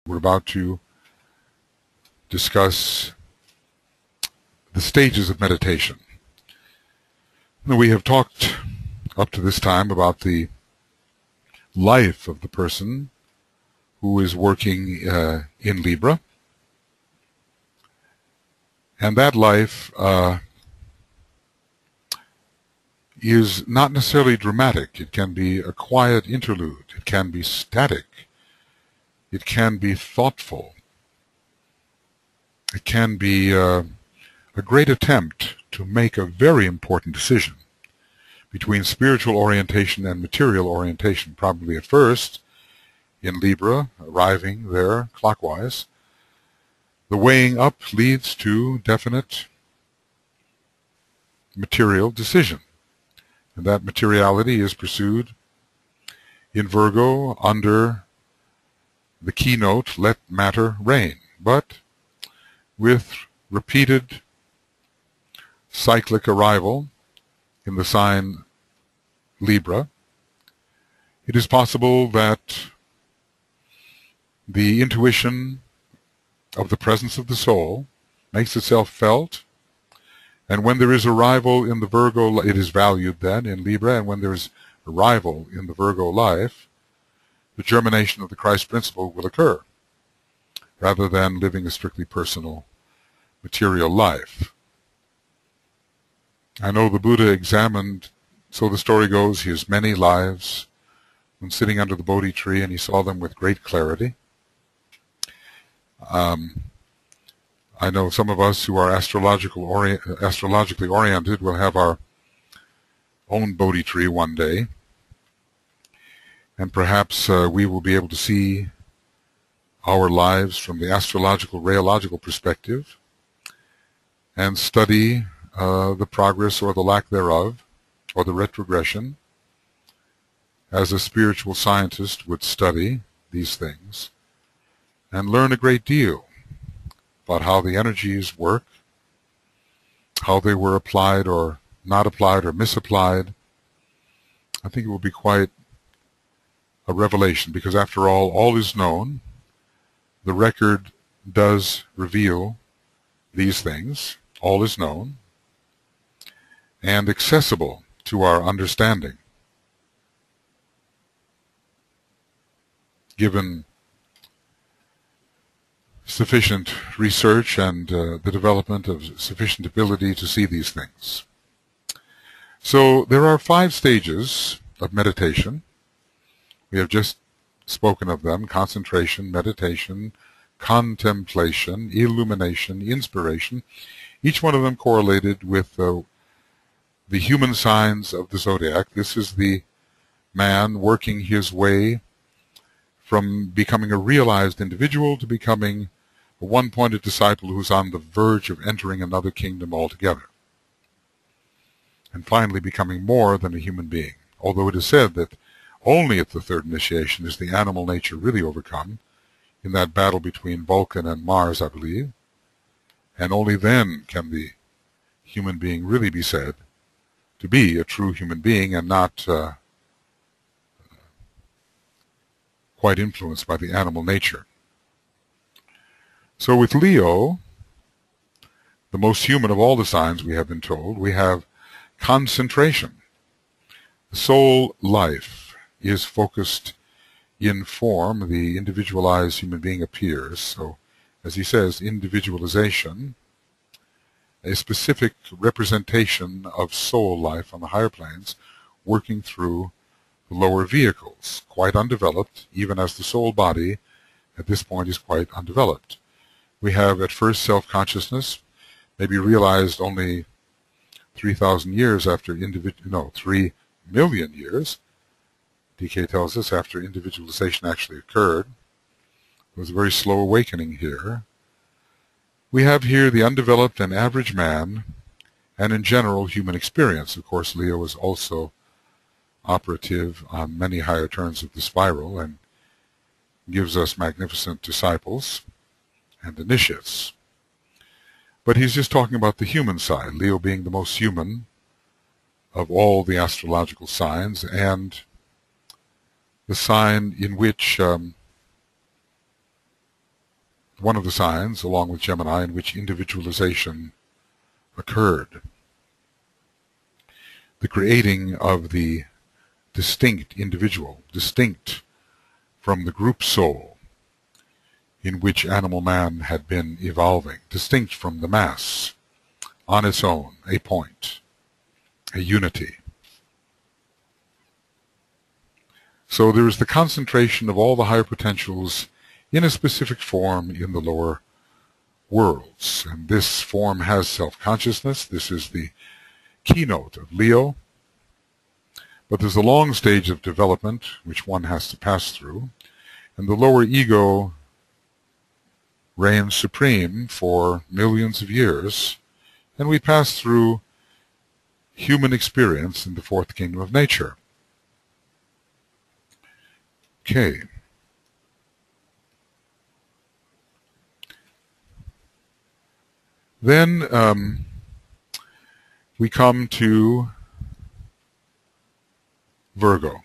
We're about to discuss the stages of meditation. Now, we have talked up to this time about the life of the person who is working in Libra. And that life is not necessarily dramatic. It can be a quiet interlude. It can be static. It can be thoughtful. It can be a great attempt to make a very important decision between spiritual orientation and material orientation. Probably at first, in Libra, arriving there clockwise, the weighing up leads to definite material decision. And that materiality is pursued in Virgo under the keynote, let matter reign. But with repeated cyclic arrival in the sign Libra, it is possible that the intuition of the presence of the soul makes itself felt, and when there is arrival in the Virgo, it is valued then in Libra, and when there is arrival in the Virgo life, the germination of the Christ principle will occur, rather than living a strictly personal, material life. I know the Buddha examined, so the story goes, his many lives when sitting under the Bodhi tree, and he saw them with great clarity. I know some of us who are astrologically oriented will have our own Bodhi tree one day, and perhaps we will be able to see our lives from the astrological, rheological perspective and study the progress or the lack thereof, or the retrogression, as a spiritual scientist would study these things and learn a great deal about how the energies work, how they were applied or not applied or misapplied. I think it will be quite a revelation, because after all is known. The record does reveal these things. All is known and accessible to our understanding, given sufficient research and the development of sufficient ability to see these things. So there are 5 stages of meditation. We have just spoken of them: concentration, meditation, contemplation, illumination, inspiration, each one of them correlated with the human signs of the zodiac. This is the man working his way from becoming a realized individual to becoming a one-pointed disciple who's on the verge of entering another kingdom altogether, and finally becoming more than a human being. Although it is said that only at the 3rd initiation is the animal nature really overcome, in that battle between Vulcan and Mars, I believe, and only then can the human being really be said to be a true human being and not quite influenced by the animal nature. So with Leo, the most human of all the signs, we have been told, we have concentration. The soul life is focused in form. The individualized human being appears. So, as he says, individualization, a specific representation of soul life on the higher planes working through the lower vehicles, quite undeveloped, even as the soul body at this point is quite undeveloped. We have at first self-consciousness, maybe realized only 3,000 years after 3 million years, DK tells us, after individualization actually occurred. It was a very slow awakening here. We have here the undeveloped and average man, and in general human experience. Of course, Leo is also operative on many higher turns of the spiral and gives us magnificent disciples and initiates. But he's just talking about the human side, Leo being the most human of all the astrological signs, and the sign in which one of the signs, along with Gemini, in which individualization occurred. The creating of the distinct individual, distinct from the group soul in which animal man had been evolving, distinct from the mass, on its own, a point, a unity. So there is the concentration of all the higher potentials in a specific form in the lower worlds. And this form has self-consciousness. This is the keynote of Leo. But there's a long stage of development which one has to pass through. And the lower ego reigns supreme for millions of years. And we pass through human experience in the fourth kingdom of nature. Okay. Then we come to Virgo.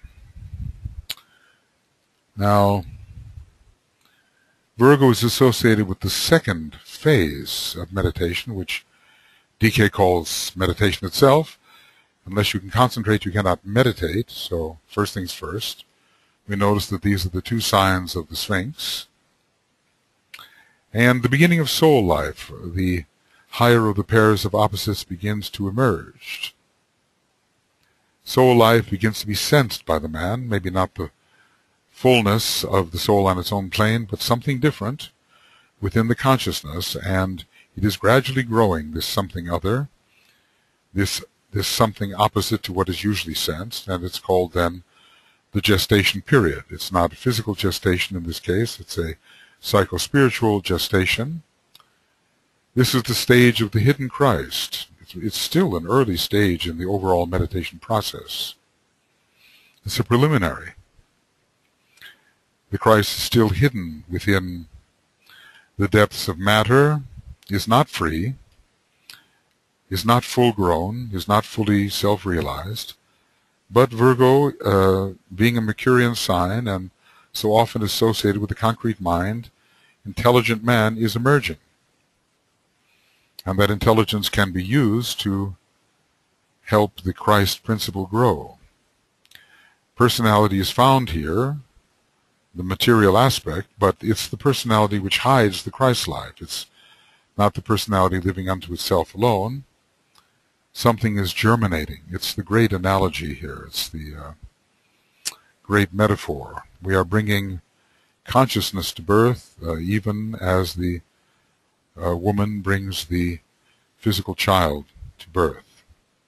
Now, Virgo is associated with the second phase of meditation, which DK calls meditation itself. Unless you can concentrate, you cannot meditate. So first things first, we notice that these are the two signs of the Sphinx. And the beginning of soul life, the higher of the pairs of opposites begins to emerge. Soul life begins to be sensed by the man, maybe not the fullness of the soul on its own plane, but something different within the consciousness, and it is gradually growing, this something other, this something opposite to what is usually sensed, and it's called then the gestation period. It's not a physical gestation in this case, it's a psycho-spiritual gestation. This is the stage of the hidden Christ. It's still an early stage in the overall meditation process. It's a preliminary. The Christ is still hidden within the depths of matter, is not free, is not full-grown, is not fully self-realized. But Virgo, being a Mercurian sign and so often associated with the concrete mind, intelligent man is emerging. And that intelligence can be used to help the Christ principle grow. Personality is found here, the material aspect, but it's the personality which hides the Christ life. It's not the personality living unto itself alone. Something is germinating. It's the great analogy here. It's the great metaphor. We are bringing consciousness to birth, even as the woman brings the physical child to birth.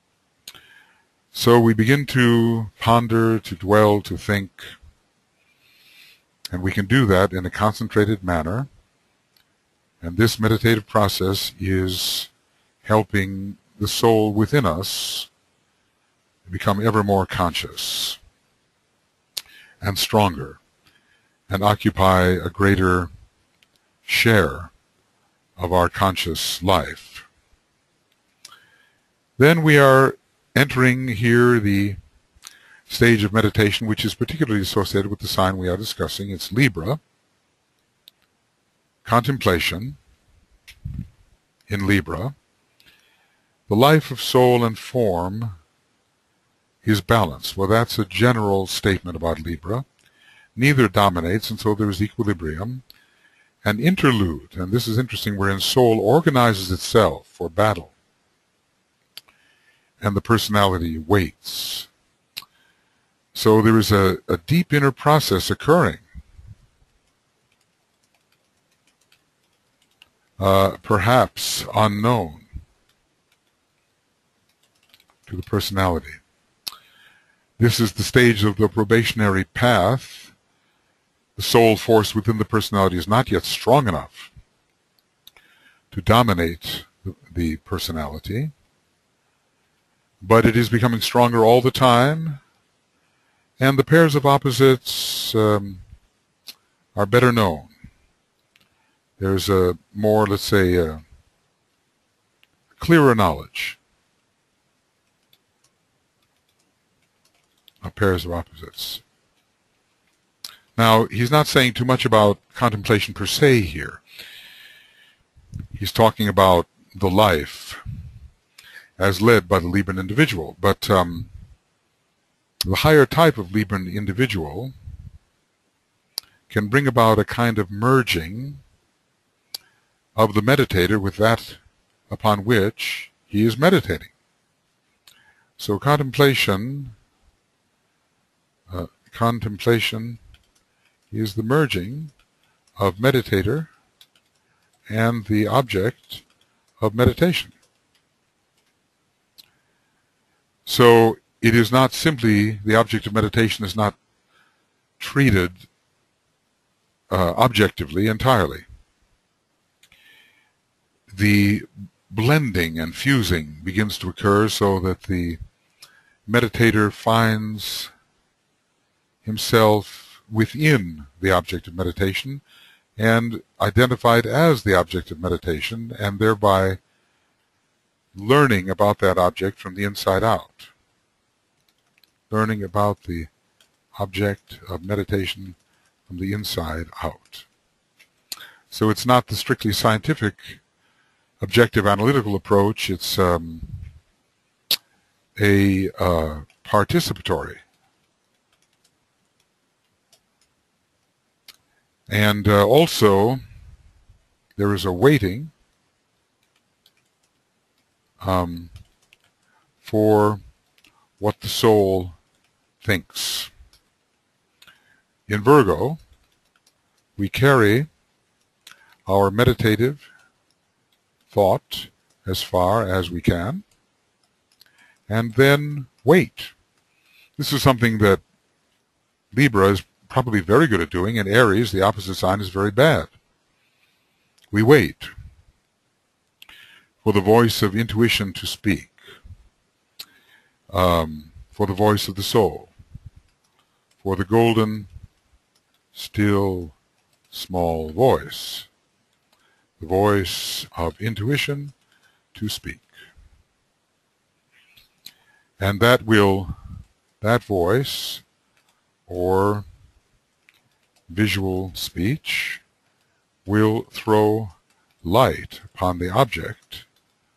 So we begin to ponder, to dwell, to think, and we can do that in a concentrated manner. And this meditative process is helping the soul within us become ever more conscious and stronger and occupy a greater share of our conscious life. Then we are entering here the stage of meditation which is particularly associated with the sign we are discussing. It's Libra. Contemplation in Libra. The life of soul and form is balanced. Well, that's a general statement about Libra. Neither dominates, and so there is equilibrium. An interlude, and this is interesting, wherein soul organizes itself for battle, and the personality waits. So there is a deep inner process occurring. Perhaps unknown to the personality. This is the stage of the probationary path. The soul force within the personality is not yet strong enough to dominate the personality, but it is becoming stronger all the time, and the pairs of opposites are better known. There's a more, let's say, clearer knowledge of pairs of opposites. Now, he's not saying too much about contemplation per se here. he's talking about the life as led by the Liebern individual. But the higher type of Liebern individual can bring about a kind of merging of the meditator with that upon which he is meditating. So contemplation is the merging of meditator and the object of meditation. So it is not simply, the object of meditation is not treated objectively entirely. The blending and fusing begins to occur so that the meditator finds himself within the object of meditation and identified as the object of meditation, and thereby learning about that object from the inside out. Learning about the object of meditation from the inside out. So it's not the strictly scientific objective analytical approach, it's a participatory. And also, there is a waiting for what the soul thinks. In Virgo, we carry our meditative thought as far as we can, and then wait. This is something that Libra is probably very good at doing, and Aries, the opposite sign, is very bad. We wait for the voice of intuition to speak, for the voice of the soul, for the golden, still, small voice, the voice of intuition to speak. And that voice, or visual speech, will throw light upon the object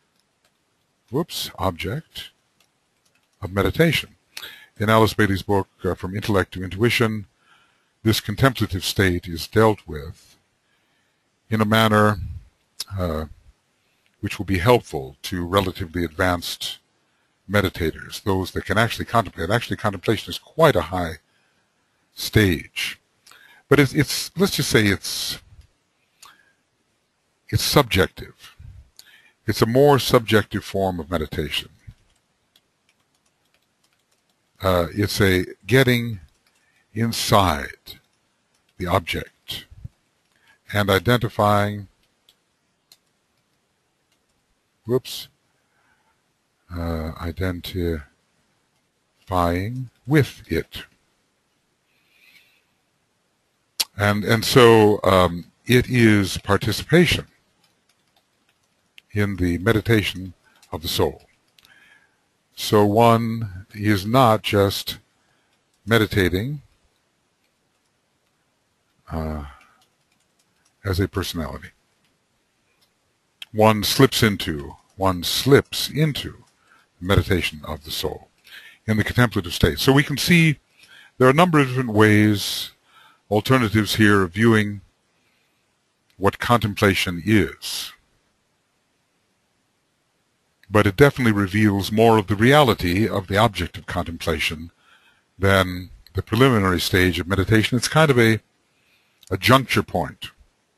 of meditation. In Alice Bailey's book, From Intellect to Intuition, this contemplative state is dealt with in a manner which will be helpful to relatively advanced meditators, those that can actually contemplate. Actually, contemplation is quite a high stage. But it's let's just say it's subjective. It's a more subjective form of meditation. It's a getting inside the object and identifying identifying with it. And so it is participation in the meditation of the soul. So one is not just meditating as a personality. One slips into meditation of the soul in the contemplative state. So we can see there are a number of different ways, alternatives here of viewing what contemplation is. But it definitely reveals more of the reality of the object of contemplation than the preliminary stage of meditation. It's kind of a juncture point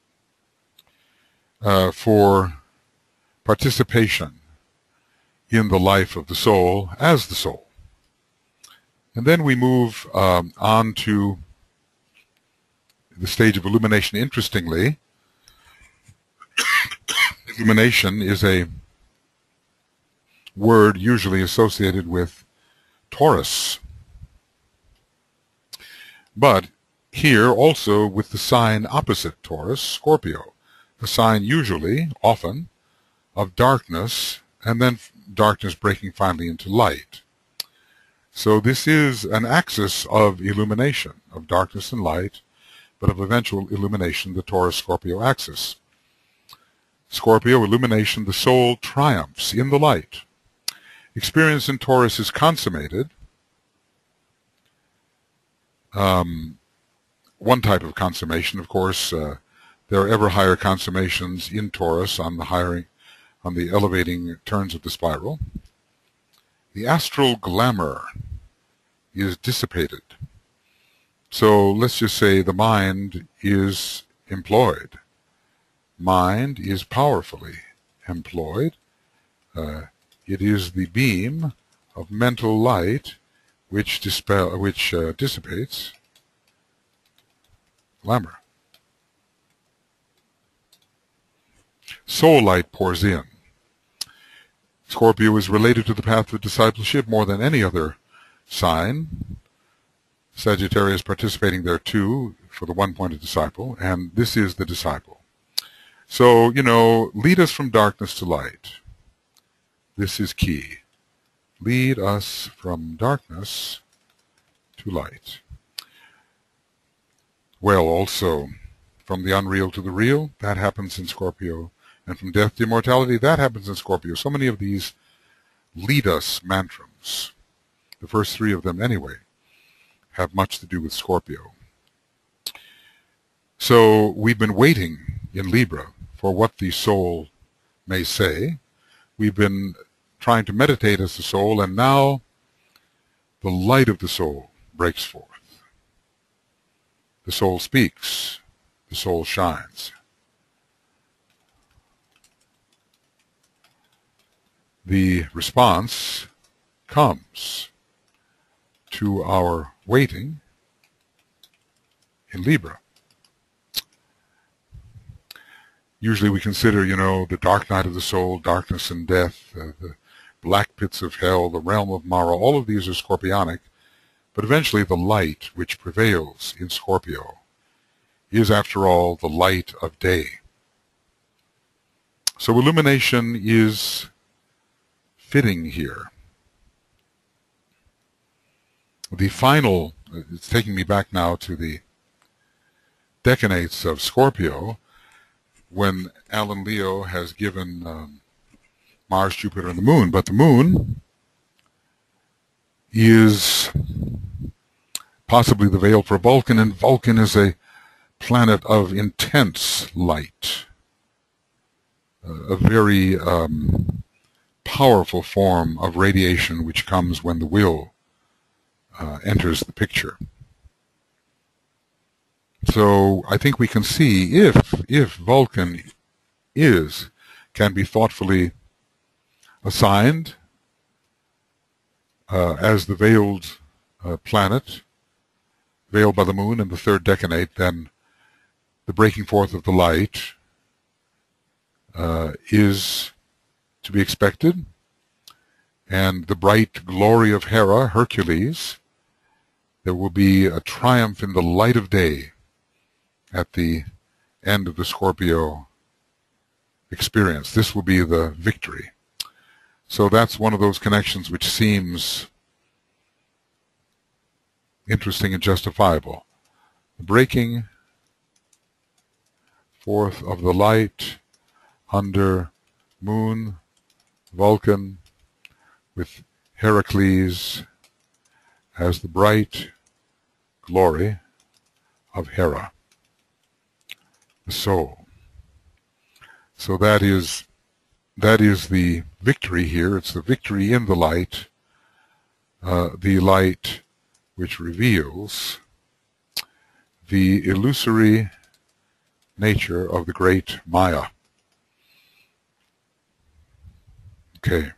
for participation in the life of the soul as the soul. And then we move on to the stage of illumination. Interestingly, illumination is a word usually associated with Taurus, but here also with the sign opposite Taurus, Scorpio, the sign usually, often, of darkness, and then darkness breaking finally into light. So this is an axis of illumination, of darkness and light, but of eventual illumination, the Taurus-Scorpio axis. Scorpio, illumination, the soul triumphs in the light. Experience in Taurus is consummated. One type of consummation, of course, there are ever higher consummations in Taurus on the elevating turns of the spiral. The astral glamour is dissipated. So let's just say the mind is employed. Mind is powerfully employed. It is the beam of mental light which dissipates glamour. Soul light pours in. Scorpio is related to the path of discipleship more than any other sign. Sagittarius participating there too for the one-pointed disciple, and this is the disciple. So, lead us from darkness to light. This is key. Lead us from darkness to light. Well, also, from the unreal to the real, that happens in Scorpio. And from death to immortality, that happens in Scorpio. So many of these lead us mantrams, the first three of them anyway, have much to do with Scorpio. So we've been waiting in Libra for what the soul may say. We've been trying to meditate as the soul, and now the light of the soul breaks forth. The soul speaks. The soul shines. The response comes to our waiting in Libra. Usually we consider, the dark night of the soul, darkness and death, the black pits of hell, the realm of Mara. All of these are scorpionic, but eventually the light which prevails in Scorpio is, after all, the light of day. So illumination is fitting here. The final, it's taking me back now to the decanates of Scorpio, when Alan Leo has given Mars, Jupiter, and the Moon. But the Moon is possibly the veil for Vulcan, and Vulcan is a planet of intense light, a very powerful form of radiation which comes when the will enters the picture. So I think we can see if Vulcan can be thoughtfully assigned as the veiled planet, veiled by the Moon in the third decanate, then the breaking forth of the light is to be expected, and the bright glory of Hera, Hercules, there will be a triumph in the light of day at the end of the Scorpio experience. This will be the victory. So that's one of those connections which seems interesting and justifiable. The breaking forth of the light under Moon, Vulcan, with Heracles as the bright glory of Hera, the soul. So that is the victory here. It's the victory in the light which reveals the illusory nature of the great Maya. Okay.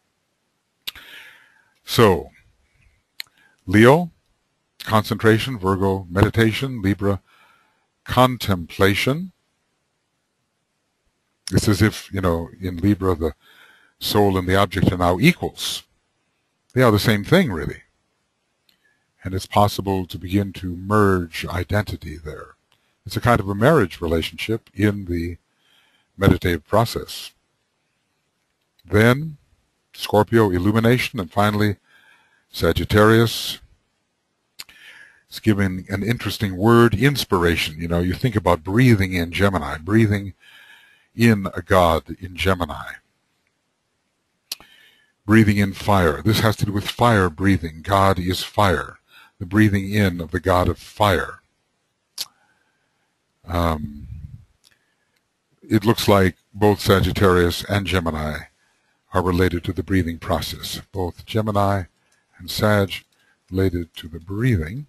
So, Leo, concentration; Virgo, meditation; Libra, contemplation. It's as if, in Libra, the soul and the object are now equals. They are the same thing, really. And it's possible to begin to merge identity there. It's a kind of a marriage relationship in the meditative process. Then, Scorpio, illumination, and finally, Sagittarius. It's given an interesting word, inspiration. You think about breathing in Gemini, breathing in a god in Gemini. Breathing in fire. This has to do with fire breathing. God is fire. The breathing in of the god of fire. It looks like both Sagittarius and Gemini are related to the breathing process. Both Gemini and Sag related to the breathing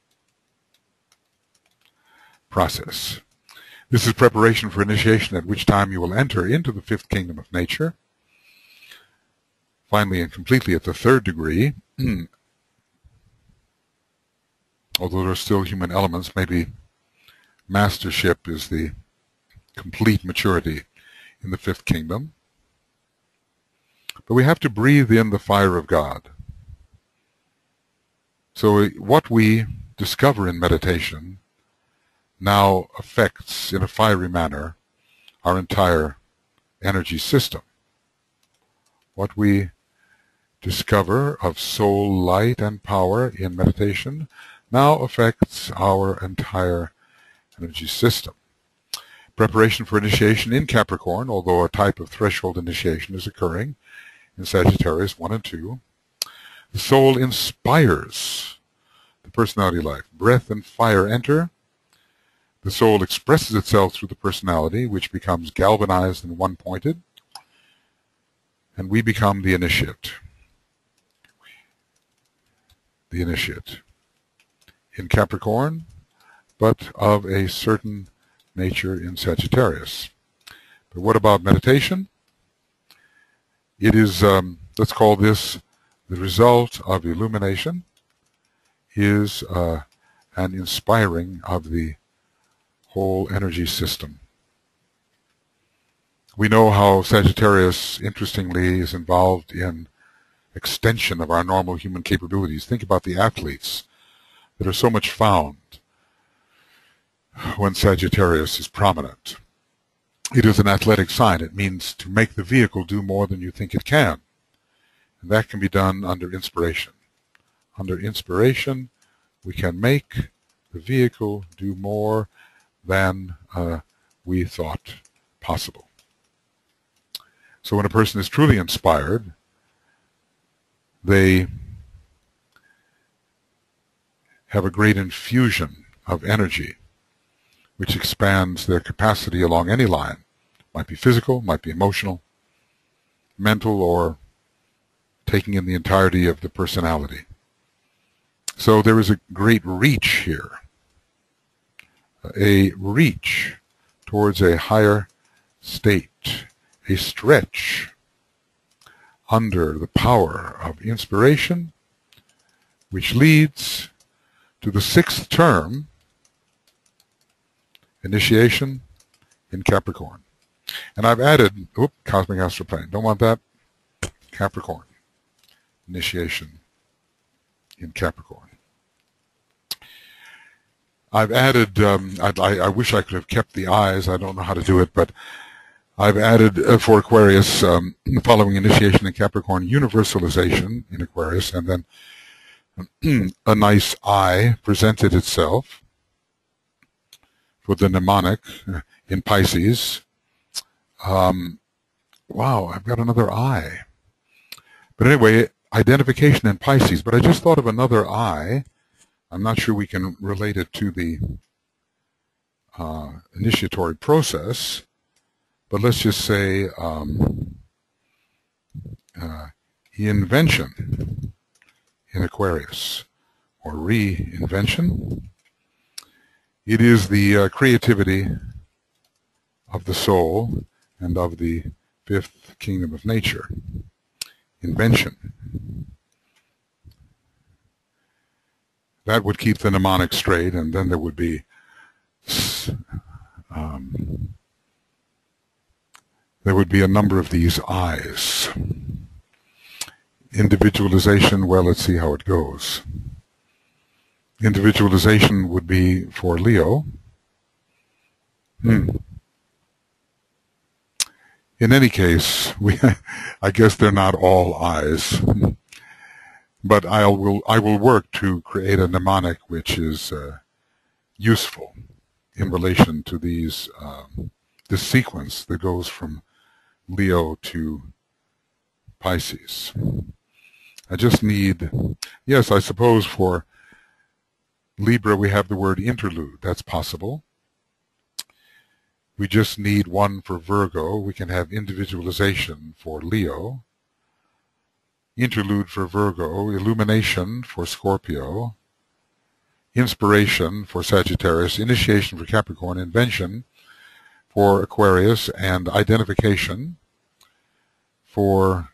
process. This is preparation for initiation, at which time you will enter into the fifth kingdom of nature. Finally and completely at the third degree, although there are still human elements, maybe mastership is the complete maturity in the fifth kingdom. But we have to breathe in the fire of God. So what we discover in meditation now affects, in a fiery manner, our entire energy system. What we discover of soul light and power in meditation now affects our entire energy system. Preparation for initiation in Capricorn, although a type of threshold initiation is occurring in Sagittarius 1 and 2. The soul inspires the personality life. Breath and fire enter. The soul expresses itself through the personality, which becomes galvanized and one-pointed, and we become the initiate. The initiate in Capricorn, but of a certain nature in Sagittarius. But what about meditation? It is, let's call this the result of illumination, is an inspiring of the whole energy system. We know how Sagittarius, interestingly, is involved in extension of our normal human capabilities. Think about the athletes that are so much found when Sagittarius is prominent. It is an athletic sign. It means to make the vehicle do more than you think it can. And that can be done under inspiration. Under inspiration, we can make the vehicle do more than we thought possible. So when a person is truly inspired, they have a great infusion of energy, which expands their capacity along any line. Might be physical, might be emotional, mental, or taking in the entirety of the personality. So there is a great reach here, a reach towards a higher state, a stretch under the power of inspiration, which leads to the sixth term, initiation in Capricorn. And I've added, cosmic astral plane, don't want that, Capricorn, initiation in Capricorn. I've added, I wish I could have kept the eyes, I don't know how to do it, but I've added for Aquarius, following initiation in Capricorn, universalization in Aquarius, and then a nice eye presented itself for the mnemonic in Pisces. Wow, I've got another eye. But anyway, identification in Pisces. But I just thought of another eye. I'm not sure we can relate it to the initiatory process, but let's just say invention in Aquarius, or reinvention. It is the creativity of the soul and of the fifth kingdom of nature. Invention. That would keep the mnemonic straight, and then there would be a number of these eyes. Individualization, well, let's see how it goes. Individualization would be for Leo. In any case, I guess they're not all eyes. But I will work to create a mnemonic which is useful in relation to these this sequence that goes from Leo to Pisces. I just need, yes, I suppose for Libra we have the word interlude. That's possible. We just need one for Virgo. We can have individualization for Leo, interlude for Virgo, illumination for Scorpio, inspiration for Sagittarius, initiation for Capricorn, invention for Aquarius, and identification for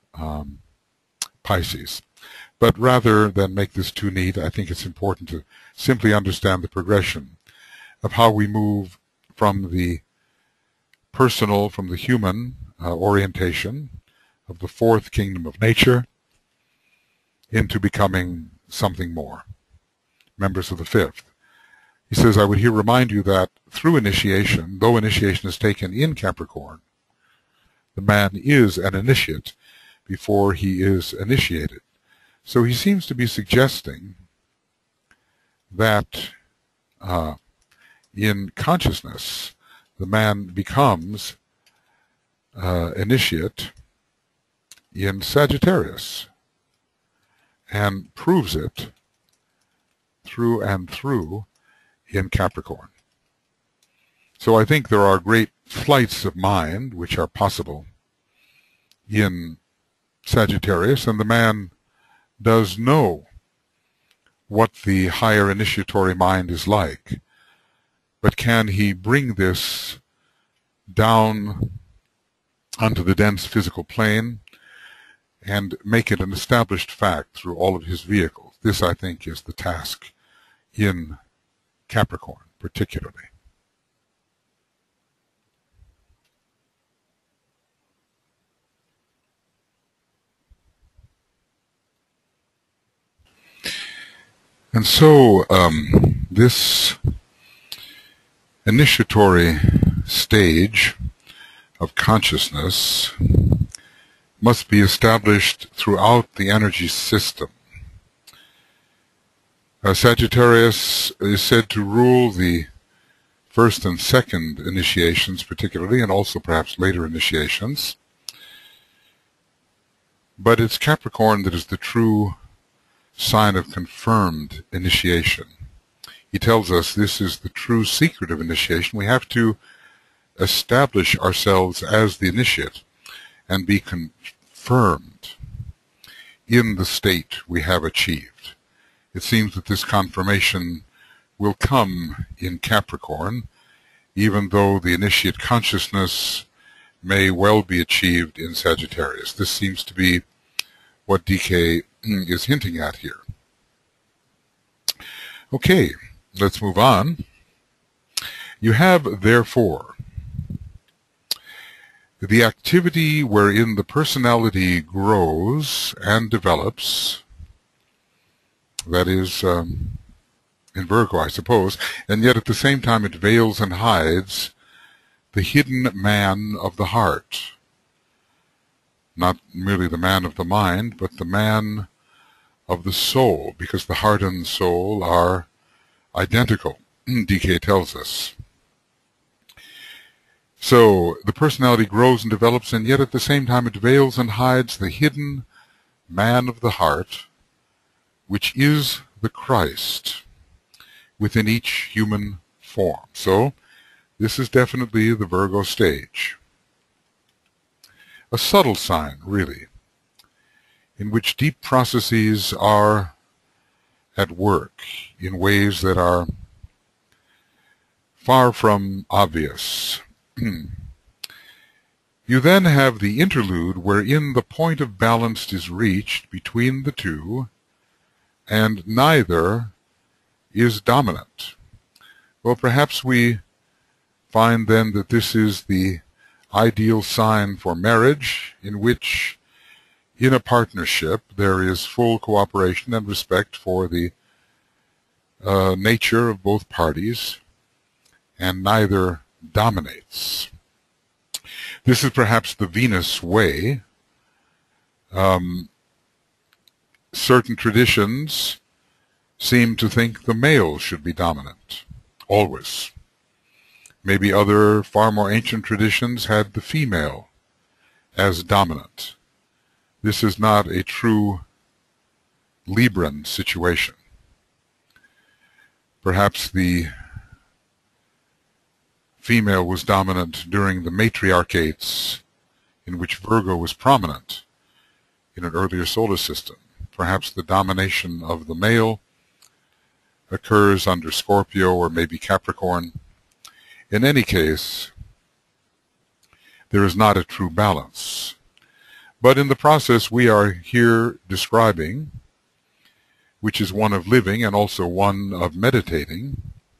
Pisces. But rather than make this too neat, I think it's important to simply understand the progression of how we move from the personal, from the human orientation of the fourth kingdom of nature into becoming something more, members of the fifth. He says, I would here remind you that through initiation, though initiation is taken in Capricorn, the man is an initiate before he is initiated. So he seems to be suggesting that in consciousness, the man becomes initiate in Sagittarius and proves it through and through in Capricorn. So I think there are great flights of mind which are possible in Sagittarius, and the man does know what the higher initiatory mind is like. But can he bring this down onto the dense physical plane and make it an established fact through all of his vehicles? This, I think, is the task in Capricorn, particularly. And so this initiatory stage of consciousness must be established throughout the energy system. Sagittarius is said to rule the first and second initiations particularly, and also perhaps later initiations. But it's Capricorn that is the true sign of confirmed initiation. He tells us this is the true secret of initiation. We have to establish ourselves as the initiate and be confirmed in the state we have achieved. It seems that this confirmation will come in Capricorn, even though the initiate consciousness may well be achieved in Sagittarius. This seems to be what DK is hinting at here. Okay, let's move on. You have, therefore, the activity wherein the personality grows and develops, that is, in Virgo, I suppose, and yet at the same time it veils and hides the hidden man of the heart. Not merely the man of the mind, but the man of the soul, because the heart and soul are identical, DK tells us. So the personality grows and develops, and yet at the same time it veils and hides the hidden man of the heart, which is the Christ within each human form. So this is definitely the Virgo stage. A subtle sign, really, in which deep processes are at work in ways that are far from obvious. You then have the interlude wherein the point of balance is reached between the two, and neither is dominant. Well, perhaps we find then that this is the ideal sign for marriage, in which in a partnership there is full cooperation and respect for the nature of both parties, and neither dominates. This is perhaps the Venus way. Certain traditions seem to think the male should be dominant, always. Maybe other far more ancient traditions had the female as dominant. This is not a true Libran situation. Perhaps the female was dominant during the matriarchates in which Virgo was prominent in an earlier solar system. Perhaps the domination of the male occurs under Scorpio or maybe Capricorn. In any case, there is not a true balance. But in the process we are here describing, which is one of living and also one of meditating,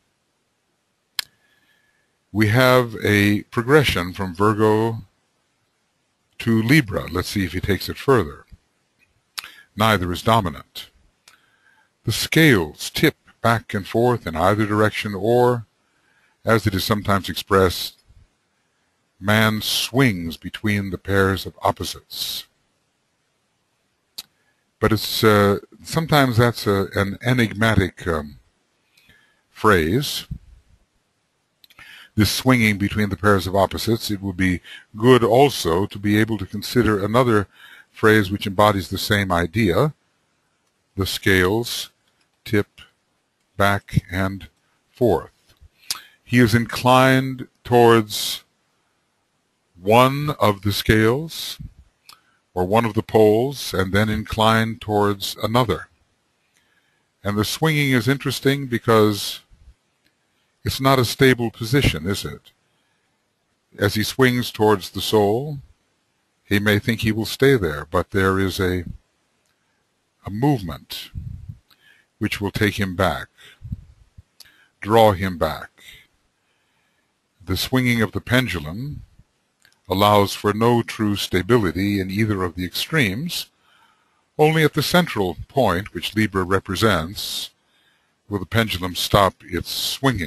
we have a progression from Virgo to Libra. Let's see if he takes it further. Neither is dominant. The scales tip back and forth in either direction, or, as it is sometimes expressed, man swings between the pairs of opposites. But it's sometimes that's an enigmatic phrase, this swinging between the pairs of opposites. It would be good also to be able to consider another phrase which embodies the same idea. The scales tip back and forth. He is inclined towards one of the scales or one of the poles and then inclined towards another. And the swinging is interesting because it's not a stable position, is it? As he swings towards the soul, he may think he will stay there, but there is a movement which will take him back, draw him back. The swinging of the pendulum allows for no true stability in either of the extremes. Only at the central point, which Libra represents, will the pendulum stop its swinging.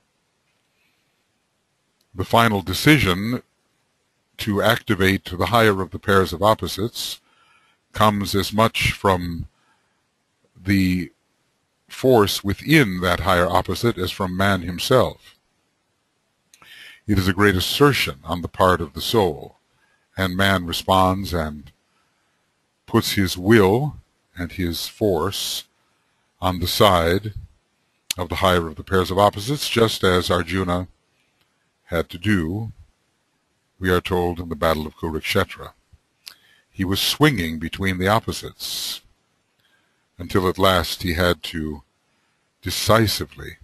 The final decision to activate the higher of the pairs of opposites comes as much from the force within that higher opposite as from man himself. It is a great assertion on the part of the soul, and man responds and puts his will and his force on the side of the higher of the pairs of opposites, just as Arjuna had to do, we are told, in the Battle of Kurukshetra. He was swinging between the opposites until at last he had to decisively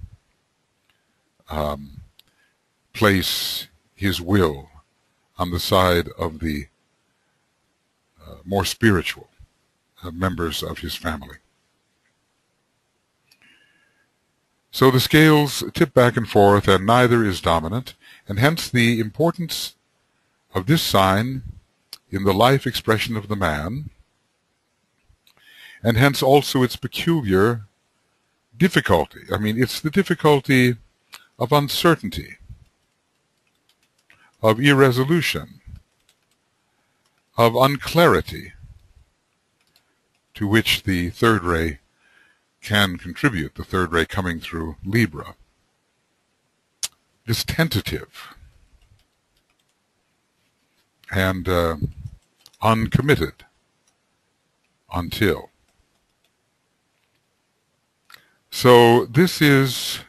place his will on the side of the more spiritual members of his family. So the scales tip back and forth, and neither is dominant, and hence the importance of this sign in the life expression of the man, and hence also its peculiar difficulty. I mean, it's the difficulty of uncertainty, of irresolution, of unclarity, to which the third ray can contribute, the third ray coming through Libra. It's tentative and uncommitted until. So this is,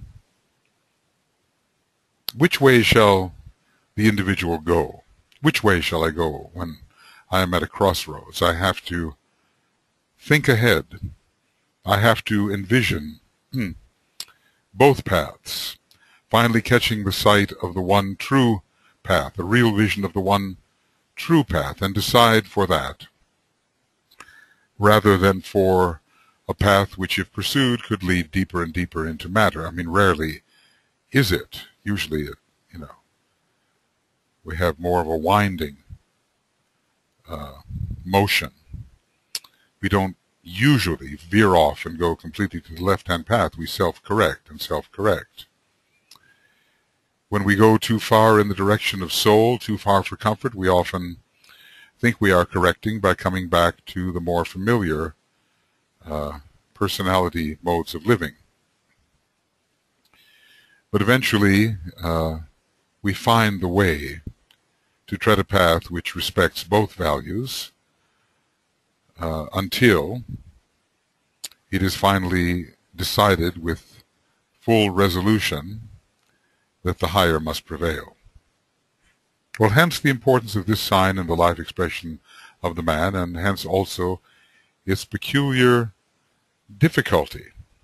which way shall the individual go? Which way shall I go when I am at a crossroads? I have to think ahead. I have to envision both paths, finally catching the sight of the one true path, a real vision of the one true path, and decide for that, rather than for a path which, if pursued, could lead deeper and deeper into matter. I mean, rarely is it. Usually, we have more of a winding motion. We don't usually veer off and go completely to the left-hand path. We self-correct and self-correct. When we go too far in the direction of soul, too far for comfort, we often think we are correcting by coming back to the more familiar personality modes of living. But eventually we find the way to tread a path which respects both values until it is finally decided with full resolution that the higher must prevail. Well, hence the importance of this sign in the life expression of the man, and hence also its peculiar difficulty.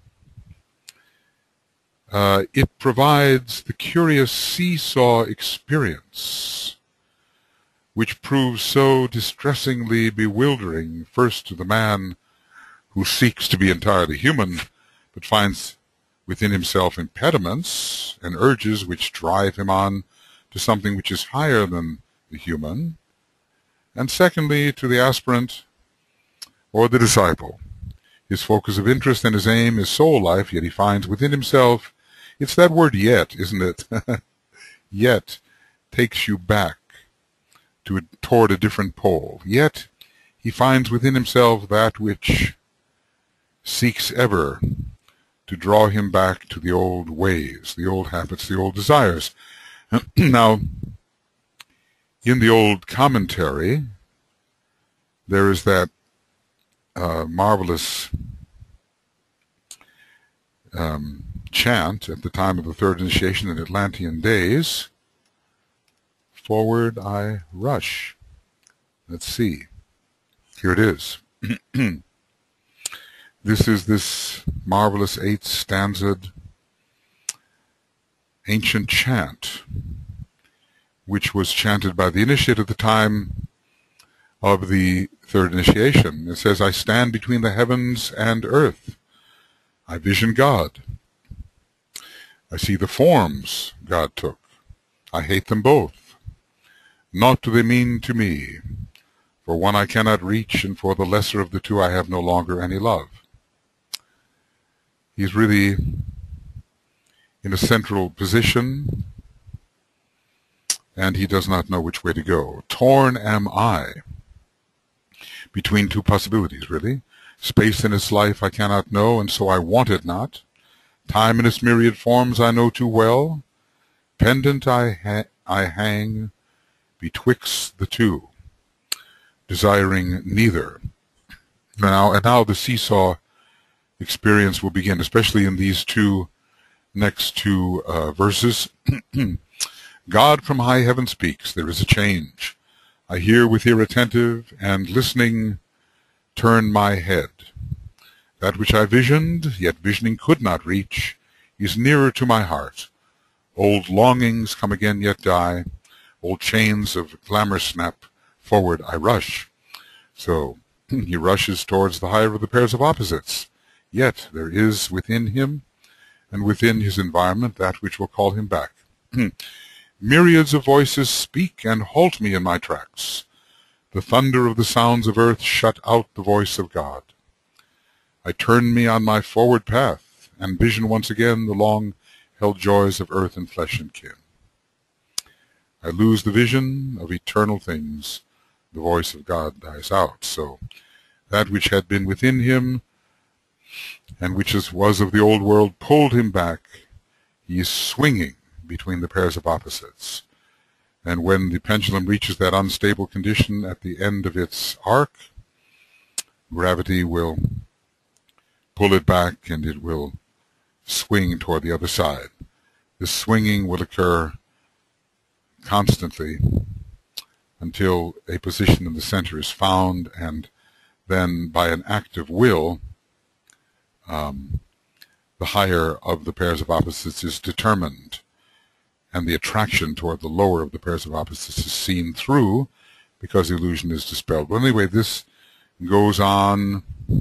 It provides the curious seesaw experience, which proves so distressingly bewildering, first to the man who seeks to be entirely human, but finds within himself impediments and urges which drive him on to something which is higher than the human, and secondly to the aspirant or the disciple. His focus of interest and his aim is soul life, yet he finds within himself, it's that word yet, isn't it? Yet takes you back toward a different pole. Yet he finds within himself that which seeks ever to draw him back to the old ways, the old habits, the old desires. Now, in the old commentary, there is that marvelous chant at the time of the third initiation in Atlantean days. Forward I rush. Let's see. Here it is. This is this marvelous 8-stanzad ancient chant, which was chanted by the initiate at the time of the third initiation. It says, I stand between the heavens and earth. I vision God. I see the forms God took. I hate them both. Naught do they mean to me. For one I cannot reach, and for the lesser of the two I have no longer any love. He's really in a central position, and he does not know which way to go. Torn am I between two possibilities, really. Space in its life I cannot know, and so I want it not. Time in its myriad forms I know too well. Pendant I hang betwixt the two, desiring neither. Now the seesaw experience will begin, especially in these next two verses. God from high heaven speaks, there is a change. I hear with ear attentive, and listening turn my head. That which I visioned, yet visioning could not reach, is nearer to my heart. Old longings come again, yet die. Old chains of glamour snap. Forward I rush. So he rushes towards the higher of the pairs of opposites. Yet there is within him and within his environment that which will call him back. Myriads of voices speak and halt me in my tracks. The thunder of the sounds of earth shut out the voice of God. I turn me on my forward path and vision once again the long-held joys of earth and flesh and kin. I lose the vision of eternal things. The voice of God dies out. So that which had been within him and which was of the old world pulled him back. He is swinging between the pairs of opposites. And when the pendulum reaches that unstable condition at the end of its arc, gravity will pull it back and it will swing toward the other side. This swinging will occur constantly until a position in the center is found, and then by an act of will, the higher of the pairs of opposites is determined, and the attraction toward the lower of the pairs of opposites is seen through, because illusion is dispelled. But anyway, this goes on.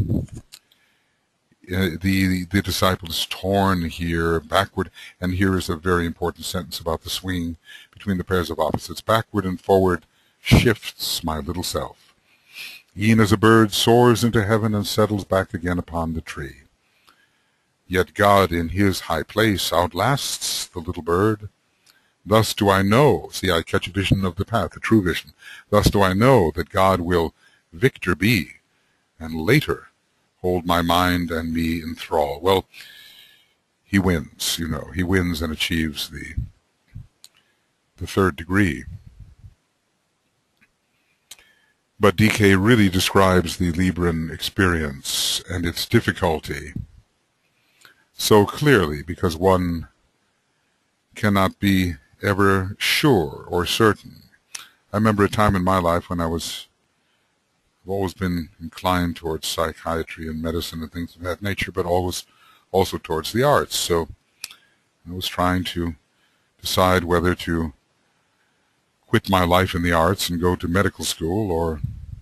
The disciple is torn here backward, and here is a very important sentence about the swinging between the pairs of opposites. Backward and forward shifts my little self. E'en as a bird soars into heaven and settles back again upon the tree. Yet God in his high place outlasts the little bird. Thus do I know, see, I catch a vision of the path, a true vision. Thus do I know that God will victor be, and later hold my mind and me in thrall. Well, he wins, he wins and achieves the third degree. But DK really describes the Libran experience and its difficulty so clearly, because one cannot be ever sure or certain. I remember a time in my life when I've always been inclined towards psychiatry and medicine and things of that nature, but always also towards the arts. So I was trying to decide whether to quit my life in the arts and go to medical school or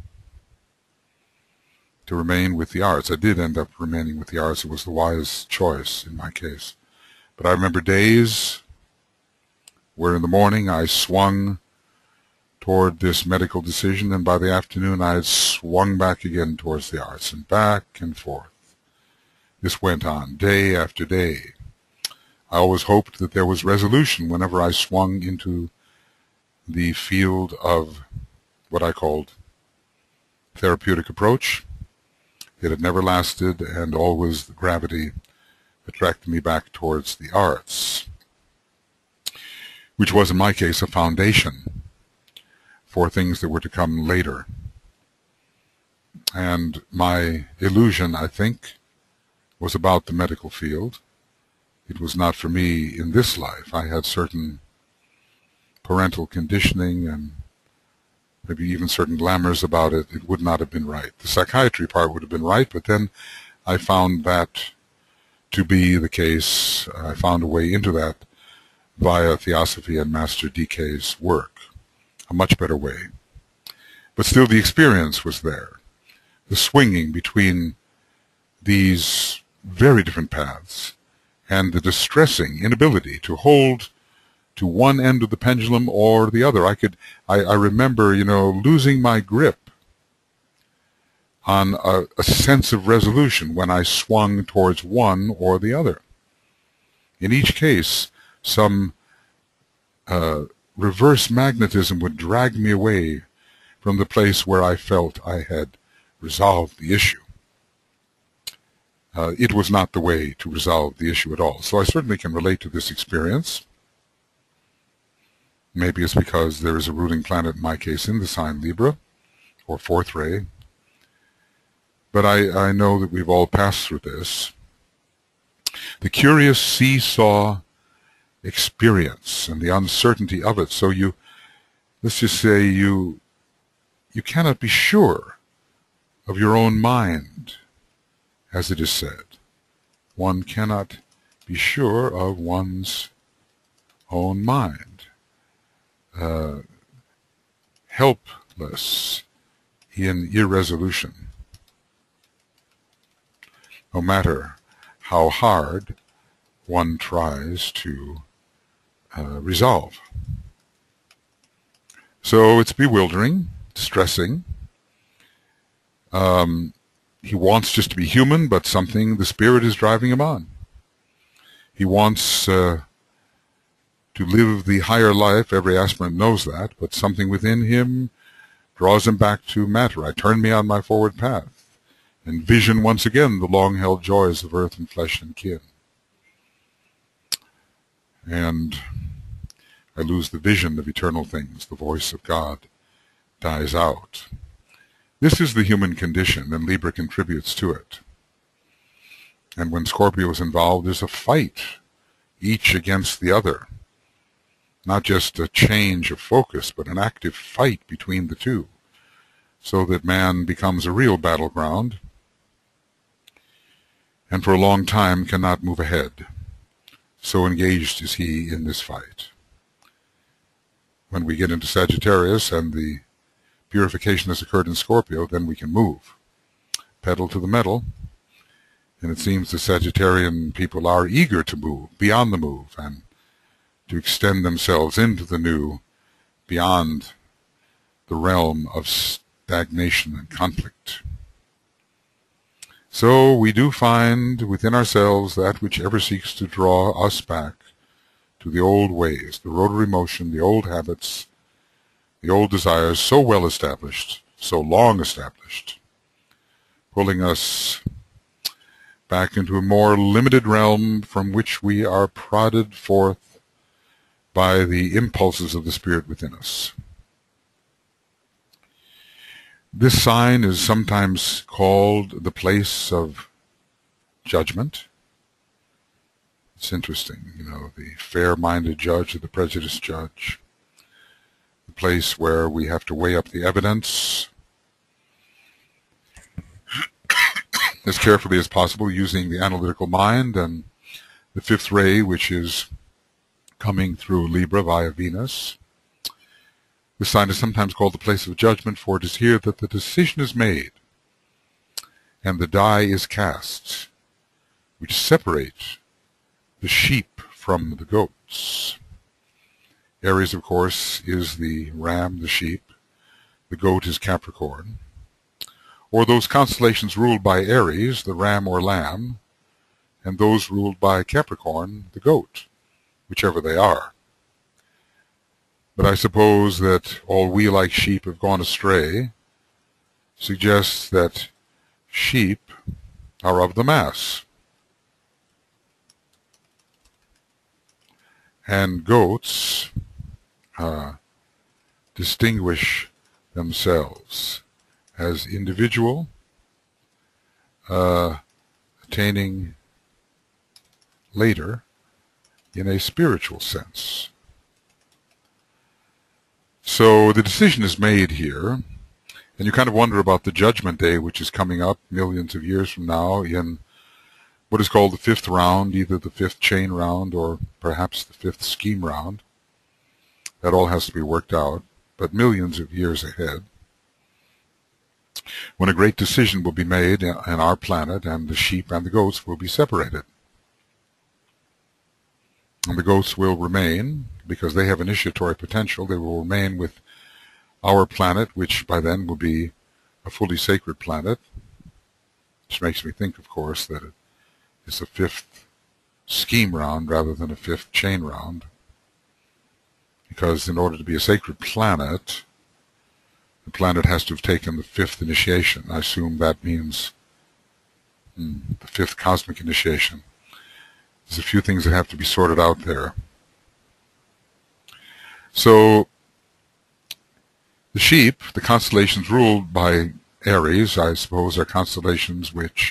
to remain with the arts. I did end up remaining with the arts. It was the wise choice in my case. But I remember days where in the morning I swung toward this medical decision, and by the afternoon I had swung back again towards the arts, and back and forth. This went on day after day. I always hoped that there was resolution whenever I swung into the field of what I called therapeutic approach. It had never lasted, and always the gravity attracted me back towards the arts, which was in my case a foundation for things that were to come later. And my illusion, I think, was about the medical field. It was not for me in this life. I had certain parental conditioning and maybe even certain glamours about it. It would not have been right. The psychiatry part would have been right, but then I found that to be the case. I found a way into that via Theosophy and Master DK's work. A much better way. But still the experience was there. The swinging between these very different paths and the distressing inability to hold to one end of the pendulum or the other. I remember, losing my grip on a sense of resolution when I swung towards one or the other. In each case, some reverse magnetism would drag me away from the place where I felt I had resolved the issue. It was not the way to resolve the issue at all. So I certainly can relate to this experience. Maybe it's because there is a ruling planet, in my case, in the sign Libra, or fourth ray. But I know that we've all passed through this. The curious seesaw experience and the uncertainty of it. So let's just say you cannot be sure of your own mind, as it is said. One cannot be sure of one's own mind. Helpless in irresolution, no matter how hard one tries to resolve. So it's bewildering, distressing. He wants just to be human, but the spirit is driving him on. He wants to live the higher life. Every aspirant knows that, but something within him draws him back to matter. I turn me on my forward path and vision once again the long-held joys of earth and flesh and kin. And I lose the vision of eternal things. The voice of God dies out. This is the human condition, and Libra contributes to it. And when Scorpio is involved, there's a fight, each against the other. Not just a change of focus, but an active fight between the two, so that man becomes a real battleground, and for a long time cannot move ahead. So engaged is he in this fight. When we get into Sagittarius and the purification has occurred in Scorpio, then we can move. Pedal to the metal. And it seems the Sagittarian people are eager to move, beyond the move, and to extend themselves into the new, beyond the realm of stagnation and conflict. So we do find within ourselves that which ever seeks to draw us back to the old ways, the rotary motion, the old habits, the old desires so well established, so long established, pulling us back into a more limited realm from which we are prodded forth by the impulses of the Spirit within us. This sign is sometimes called the place of judgment. It's interesting, the fair-minded judge or the prejudiced judge. The place where we have to weigh up the evidence as carefully as possible using the analytical mind and the fifth ray, which is coming through Libra via Venus. This sign is sometimes called the place of judgment, for it is here that the decision is made and the die is cast, which separate the sheep from the goats. Aries, of course, is the ram, the sheep. The goat is Capricorn. Or those constellations ruled by Aries, the ram or lamb, and those ruled by Capricorn, the goat, whichever they are. But I suppose that all we like sheep have gone astray suggests that sheep are of the mass, and goats distinguish themselves as individual, attaining later in a spiritual sense. So the decision is made here, and you kind of wonder about the Judgment Day, which is coming up millions of years from now in what is called the fifth round, either the fifth chain round or perhaps the fifth scheme round. That all has to be worked out, but millions of years ahead, when a great decision will be made in our planet, and the sheep and the goats will be separated. And the goats will remain, because they have initiatory potential, they will remain with our planet, which by then will be a fully sacred planet, which makes me think, of course, that it is a fifth scheme round rather than a fifth chain round, because in order to be a sacred planet, the planet has to have taken the fifth initiation. I assume that means the fifth cosmic initiation. There's a few things that have to be sorted out there. So the sheep, the constellations ruled by Aries, I suppose, are constellations which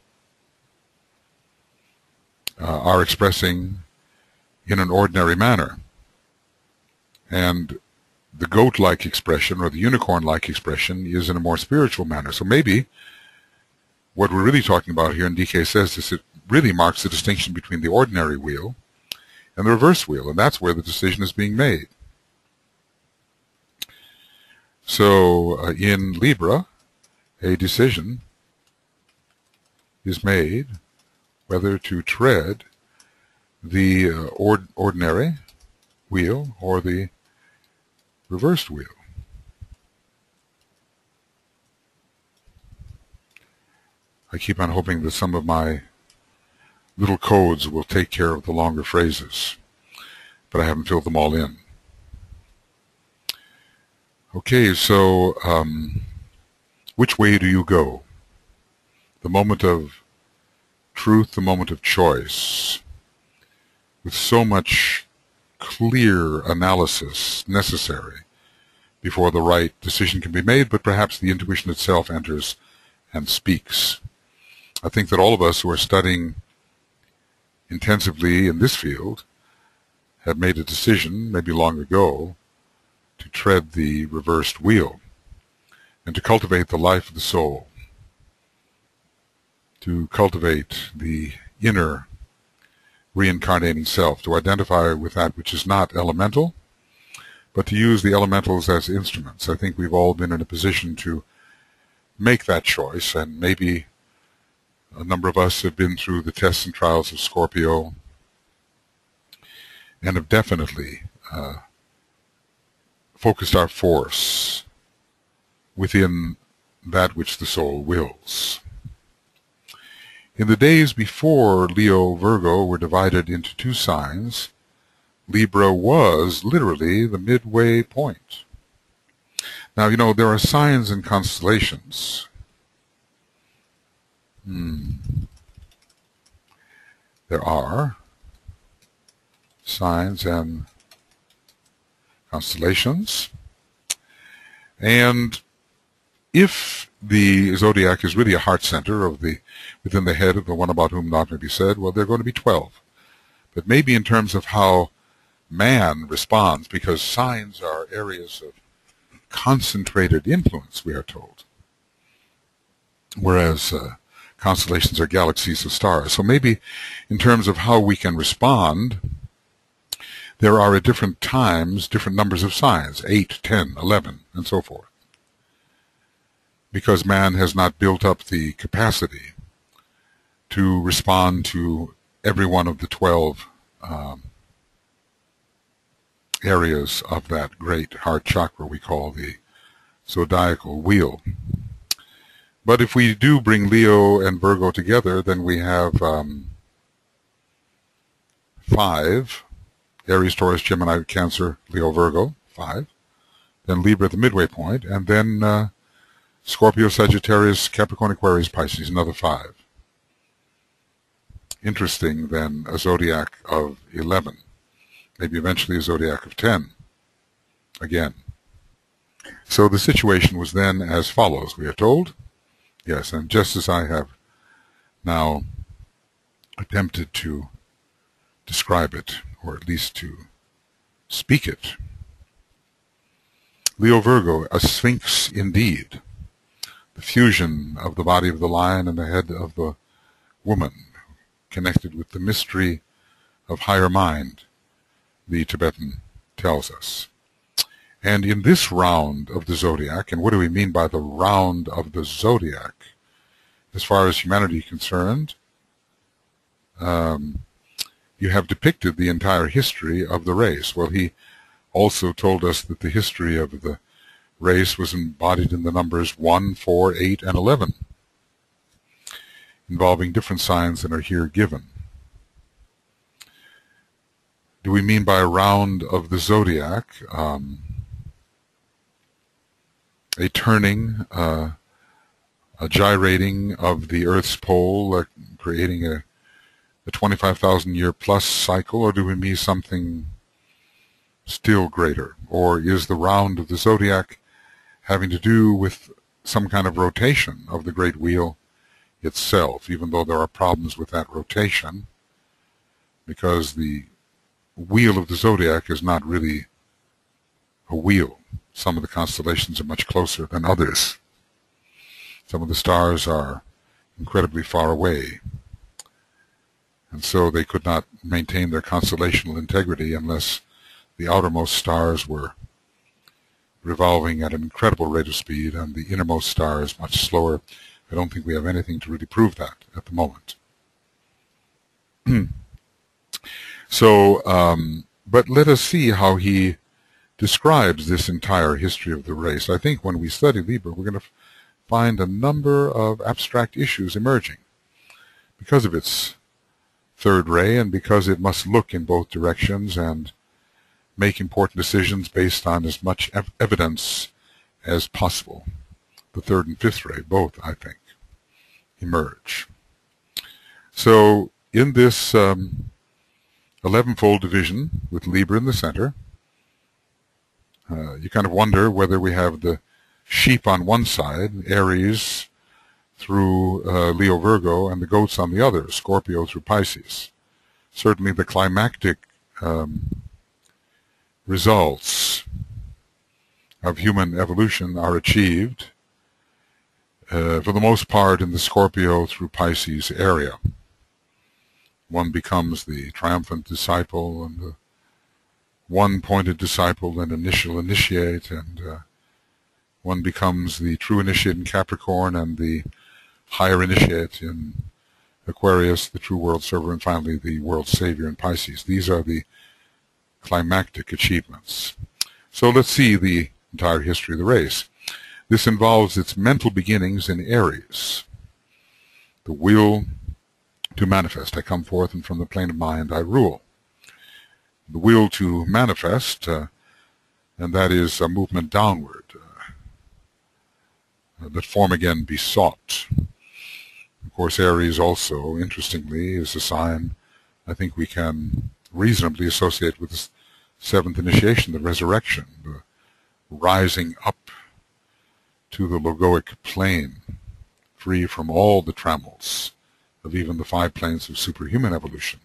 are expressing in an ordinary manner. And the goat-like expression or the unicorn-like expression is in a more spiritual manner. So maybe what we're really talking about here, and DK says this, it really marks the distinction between the ordinary wheel and the reverse wheel, and that's where the decision is being made. So in Libra, a decision is made whether to tread the ordinary wheel or the reversed wheel. I keep on hoping that some of my little codes will take care of the longer phrases, but I haven't filled them all in. Okay, so which way do you go? The moment of truth, the moment of choice, with so much clear analysis necessary before the right decision can be made, but perhaps the intuition itself enters and speaks. I think that all of us who are studying intensively in this field have made a decision, maybe long ago, to tread the reversed wheel and to cultivate the life of the soul, to cultivate the inner reincarnating self, to identify with that which is not elemental, but to use the elementals as instruments. I think we've all been in a position to make that choice, and maybe a number of us have been through the tests and trials of Scorpio and have definitely focused our force within that which the soul wills. In the days before Leo, Virgo were divided into two signs, Libra was literally the midway point. Now, there are signs and constellations. there are signs and constellations. And if the zodiac is really a heart center of within the head of the one about whom naught may be said, well, there are going to be 12. But maybe in terms of how man responds, because signs are areas of concentrated influence, we are told, whereas constellations are galaxies of stars. So maybe in terms of how we can respond, there are at different times different numbers of signs, 8, 10, 11, and so forth, because man has not built up the capacity to respond to every one of the 12 areas of that great heart chakra we call the zodiacal wheel. But if we do bring Leo and Virgo together, then we have 5, Aries, Taurus, Gemini, Cancer, Leo, Virgo, 5. Then Libra at the midway point, and then Scorpio, Sagittarius, Capricorn, Aquarius, Pisces, another 5. Interesting, then, a zodiac of 11. Maybe eventually a zodiac of 10. Again. So the situation was then as follows, we are told. Yes, and just as I have now attempted to describe it, or at least to speak it. Leo Virgo, a sphinx indeed. The fusion of the body of the lion and the head of the woman, connected with the mystery of higher mind, the Tibetan tells us. And in this round of the zodiac, and what do we mean by the round of the zodiac? As far as humanity is concerned, you have depicted the entire history of the race. Well, he also told us that the history of the race was embodied in the numbers 1, 4, 8, and 11, involving different signs that are here given. Do we mean by a round of the zodiac a turning, a gyrating of the Earth's pole, creating a 25,000-year plus cycle, or do we mean something still greater? Or is the round of the zodiac having to do with some kind of rotation of the great wheel itself, even though there are problems with that rotation, because the wheel of the zodiac is not really a wheel. Some of the constellations are much closer than others. Some of the stars are incredibly far away, and so they could not maintain their constellational integrity unless the outermost stars were revolving at an incredible rate of speed and the innermost stars much slower. I don't think we have anything to really prove that at the moment. So, but let us see how he describes this entire history of the race. I think when we study Libra, we're going to find a number of abstract issues emerging because of its third ray and because it must look in both directions and make important decisions based on as much evidence as possible. The third and fifth ray, both, I think, emerge. So in this 11-fold division with Libra in the center, you kind of wonder whether we have the sheep on one side, Aries through Leo Virgo, and the goats on the other, Scorpio through Pisces. Certainly the climactic results of human evolution are achieved for the most part in the Scorpio through Pisces area. One becomes the triumphant disciple and the one-pointed disciple and initial initiate, and one becomes the true initiate in Capricorn and the higher initiate in Aquarius, the true world server, and finally the world savior in Pisces. These are the climactic achievements. So let's see the entire history of the race. This involves its mental beginnings in Aries. The will to manifest. I come forth, and from the plane of mind I rule. The will to manifest, and that is a movement downward. Let form again be sought. Of course, Aries also, interestingly, is a sign I think we can reasonably associate with the seventh initiation, the resurrection, the rising up to the logoic plane, free from all the trammels of even the 5 planes of superhuman evolution.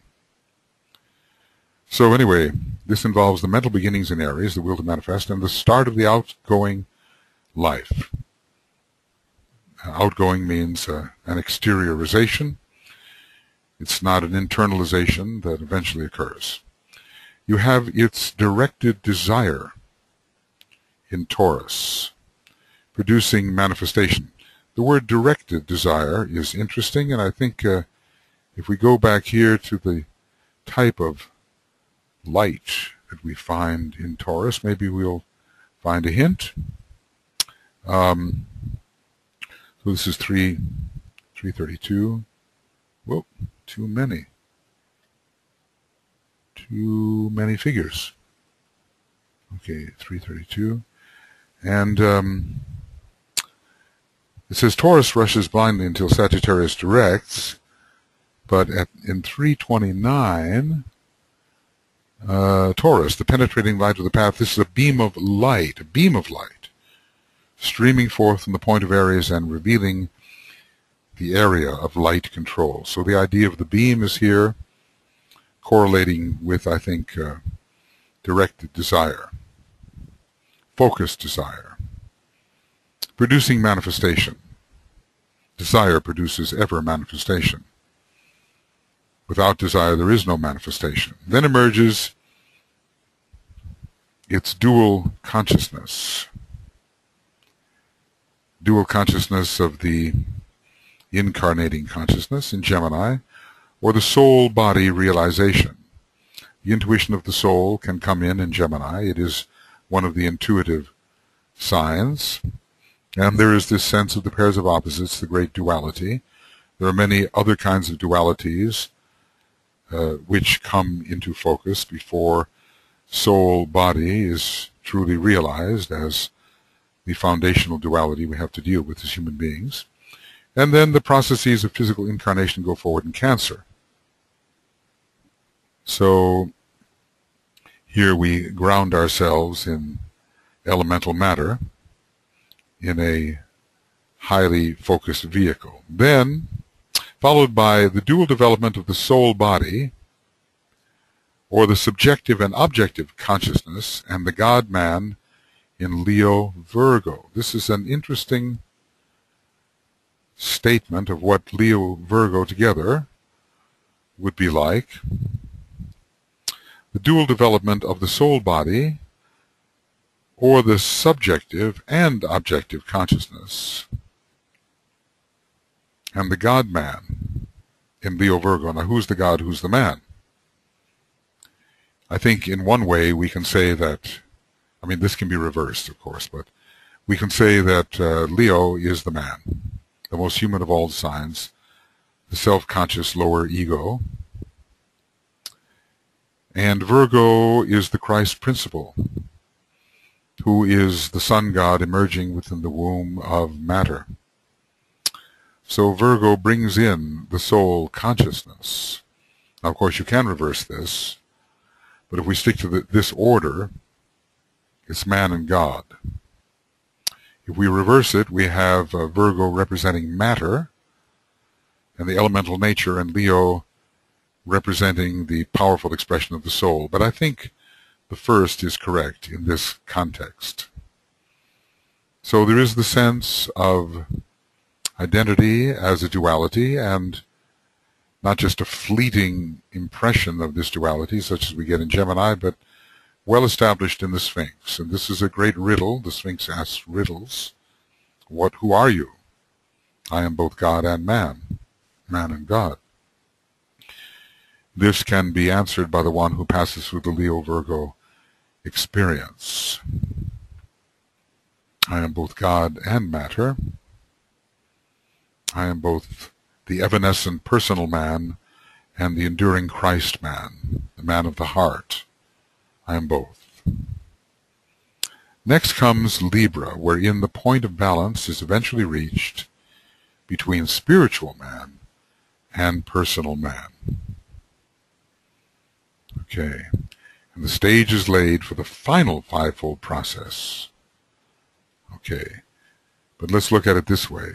So anyway, this involves the mental beginnings in Aries, the will to manifest, and the start of the outgoing life. Outgoing means an exteriorization. It's not an internalization that eventually occurs. You have its directed desire in Taurus, producing manifestation. The word directed desire is interesting, and I think if we go back here to the type of light that we find in Taurus, maybe we'll find a hint. So this is 332. Whoa, too many figures. Okay, 332. And it says Taurus rushes blindly until Sagittarius directs, but in 329, Taurus, the penetrating light of the path, this is a beam of light, streaming forth from the point of Aries and revealing the area of light control. So the idea of the beam is here, correlating with, I think, directed desire, focused desire, producing manifestation. Desire produces ever manifestation. Without desire, there is no manifestation. Then emerges its dual consciousness of the incarnating consciousness in Gemini, or the soul-body realization. The intuition of the soul can come in Gemini. It is one of the intuitive signs. And there is this sense of the pairs of opposites, the great duality. There are many other kinds of dualities which come into focus before soul-body is truly realized as the foundational duality we have to deal with as human beings. And then the processes of physical incarnation go forward in Cancer. So here we ground ourselves in elemental matter in a highly focused vehicle. Then, followed by the dual development of the soul-body, or the subjective and objective consciousness, and the God-man in Leo-Virgo. This is an interesting statement of what Leo-Virgo together would be like. The dual development of the soul-body, or the subjective and objective consciousness, and the God-man in Leo-Virgo. Now, who's the God, who's the man? I think in one way we can say that, I mean, this can be reversed, of course, but we can say that Leo is the man, the most human of all the signs, the self-conscious lower ego. And Virgo is the Christ principle, who is the sun god emerging within the womb of matter. So Virgo brings in the soul consciousness. Now, of course, you can reverse this, but if we stick to this order, it's man and God. If we reverse it, we have Virgo representing matter and the elemental nature, and Leo representing the powerful expression of the soul. But I think the first is correct in this context. So there is the sense of identity as a duality, and not just a fleeting impression of this duality, such as we get in Gemini, but well established in the Sphinx. And this is a great riddle. The Sphinx asks riddles. Who are you? I am both God and man and God. This can be answered by the one who passes through the Leo-Virgo experience. I am both God and matter. I am both the evanescent personal man and the enduring Christ man, the man of the heart. I am both. Next comes Libra, wherein the point of balance is eventually reached between spiritual man and personal man. Okay. And the stage is laid for the final fivefold process. Okay. But let's look at it this way.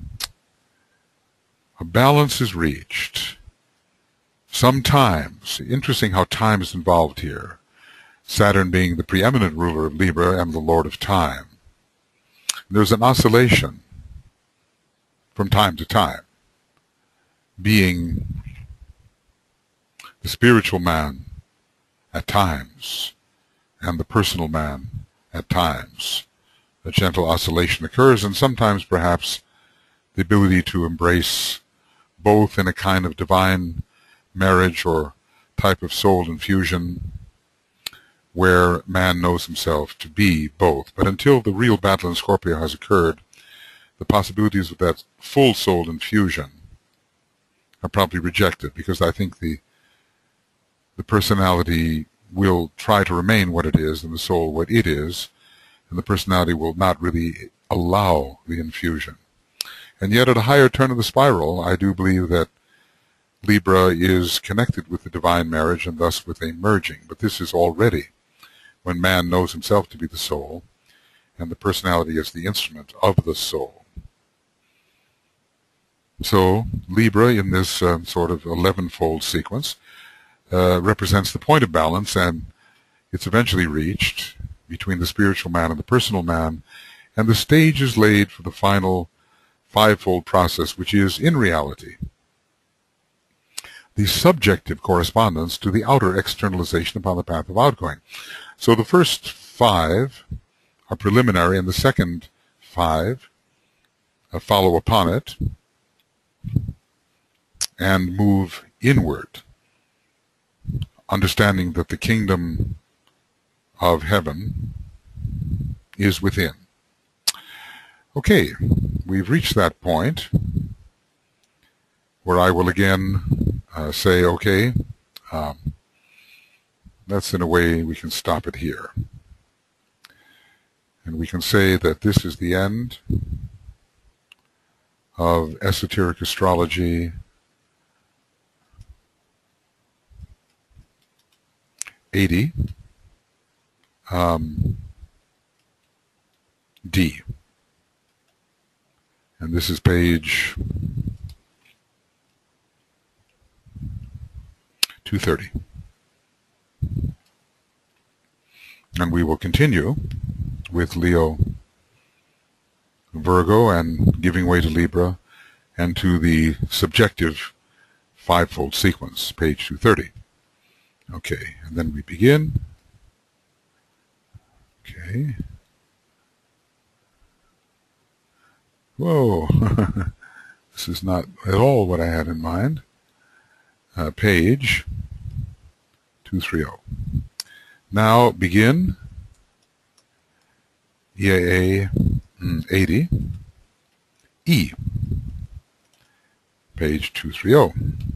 A balance is reached. Sometimes, interesting how time is involved here. Saturn being the preeminent ruler of Libra and the lord of time. There's an oscillation from time to time, being the spiritual man at times and the personal man at times. A gentle oscillation occurs, and sometimes perhaps the ability to embrace both in a kind of divine marriage or type of soul infusion where man knows himself to be both. But until the real battle in Scorpio has occurred, the possibilities of that full soul infusion are probably rejected, because I think the personality will try to remain what it is and the soul what it is, and the personality will not really allow the infusion. And yet at a higher turn of the spiral, I do believe that Libra is connected with the divine marriage and thus with a merging. But this is already when man knows himself to be the soul and the personality is the instrument of the soul. So Libra in this sort of 11-fold sequence represents the point of balance, and it's eventually reached between the spiritual man and the personal man, and the stage is laid for the final fivefold process, which is, in reality, the subjective correspondence to the outer externalization upon the path of outgoing. So the first 5 are preliminary, and the second 5 follow upon it and move inward, understanding that the kingdom of heaven is within. Okay, we've reached that point where I will again say, okay, that's in a way we can stop it here. And we can say that this is the end of esoteric astrology 80 D. And this is page 230. And we will continue with Leo, Virgo, and giving way to Libra, and to the subjective fivefold sequence, page 230. Okay, and then we begin. Okay. Whoa, this is not at all what I had in mind. Page 230. Now begin EAA 80, E, page 230.